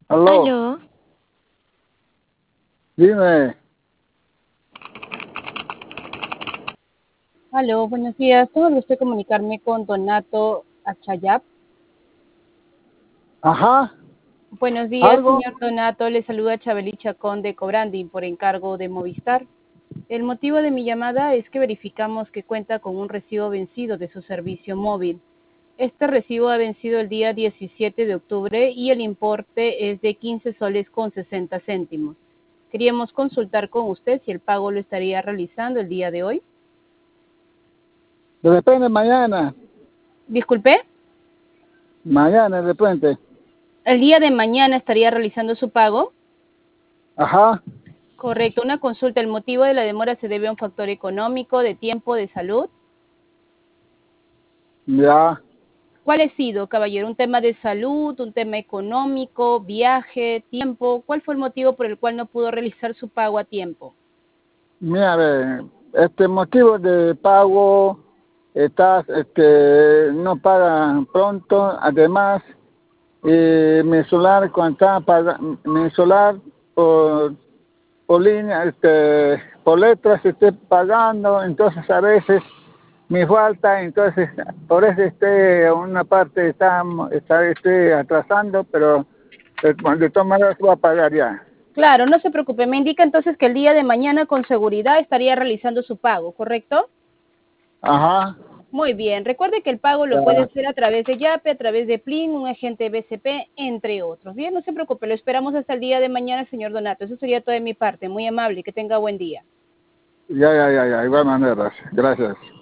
Aló, Aló, dime, Aló, buenos días. Tengo el gusto de comunicarme con Donato Achayap. ajá, Buenos días, algo, señor Donato. Le saluda Chabeli Chacón de Cobranding por encargo de Movistar. El motivo de mi llamada es que verificamos que cuenta con un recibo vencido de su servicio móvil. Este recibo ha vencido el día 17 de octubre y el importe es de 15 soles con 60 céntimos. Queríamos consultar con usted si el pago lo estaría realizando el día de hoy. de repente mañana, Disculpe. mañana de repente, El día de mañana estaría realizando su pago. ajá, Correcto, una consulta. ¿El motivo de la demora se debe a un factor económico, de tiempo, de salud? ya, ¿Cuál ha sido, caballero? ¿Un tema de salud, un tema económico, viaje, tiempo? ¿Cuál fue el motivo por el cual no pudo realizar su pago a tiempo? mira, ve, este motivo de pago, no paga pronto, además, mi solar, cuando estaba mi solar por línea, por letras estoy pagando, entonces a veces me falta, entonces por eso una parte estoy atrasando, pero de todas maneras voy a pagar ya. Claro, no se preocupe. Me indica entonces que el día de mañana con seguridad estaría realizando su pago, ¿correcto? Ajá, Muy bien. Recuerde que el pago lo puede ya, hacer a través de Yape, a través de Plin, un agente BCP, entre otros. Bien, no se preocupe. Lo esperamos hasta el día de mañana, señor Donato. Eso sería todo de mi parte. Muy amable. Que tenga buen día. ya, igual manera, gracias.